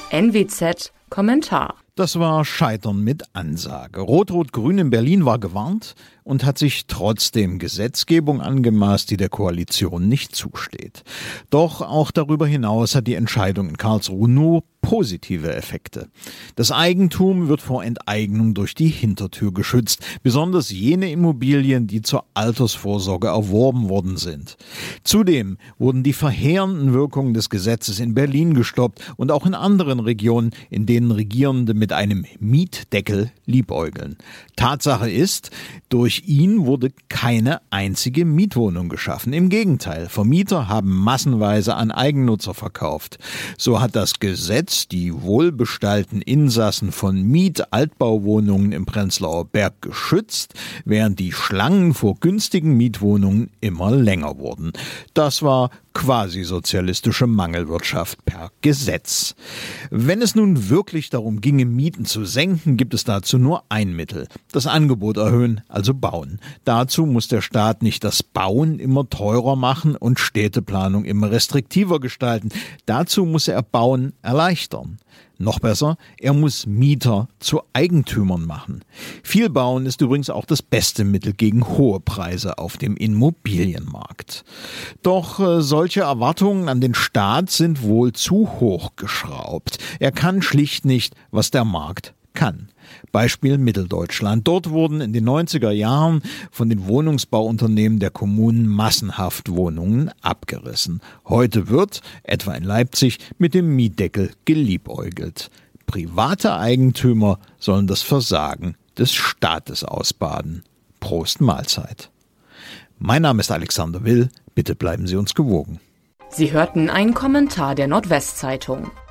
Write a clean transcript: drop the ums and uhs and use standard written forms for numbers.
NWZ Kommentar. Das war Scheitern mit Ansage. Rot-Rot-Grün in Berlin war gewarnt und hat sich trotzdem Gesetzgebung angemaßt, die der Koalition nicht zusteht. Doch auch darüber hinaus hat die Entscheidung in Karlsruhe nur positive Effekte. Das Eigentum wird vor Enteignung durch die Hintertür geschützt, besonders jene Immobilien, die zur Altersvorsorge erworben worden sind. Zudem wurden die verheerenden Wirkungen des Gesetzes in Berlin gestoppt und auch in anderen Regionen, in denen Regierende mit einem Mietdeckel liebäugeln. Tatsache ist, durch ihn wurde keine einzige Mietwohnung geschaffen. Im Gegenteil, Vermieter haben massenweise an Eigennutzer verkauft. So hat das Gesetz die wohlbestallten Insassen von Miet-Altbauwohnungen im Prenzlauer Berg geschützt, während die Schlangen vor günstigen Mietwohnungen immer länger wurden. Das war quasi sozialistische Mangelwirtschaft per Gesetz. Wenn es nun wirklich darum ginge, Mieten zu senken, gibt es dazu nur ein Mittel: das Angebot erhöhen, also bauen. Dazu muss der Staat nicht das Bauen immer teurer machen und Städteplanung immer restriktiver gestalten. Dazu muss er Bauen erleichtern. Noch besser, er muss Mieter zu Eigentümern machen. Viel Bauen ist übrigens auch das beste Mittel gegen hohe Preise auf dem Immobilienmarkt. Doch solche Erwartungen an den Staat sind wohl zu hoch geschraubt. Er kann schlicht nicht, was der Markt kann. Beispiel Mitteldeutschland. Dort wurden in den 90er Jahren von den Wohnungsbauunternehmen der Kommunen massenhaft Wohnungen abgerissen. Heute wird, etwa in Leipzig, mit dem Mietdeckel geliebäugelt. Private Eigentümer sollen das Versagen des Staates ausbaden. Prost Mahlzeit. Mein Name ist Alexander Will. Bitte bleiben Sie uns gewogen. Sie hörten einen Kommentar der Nordwestzeitung.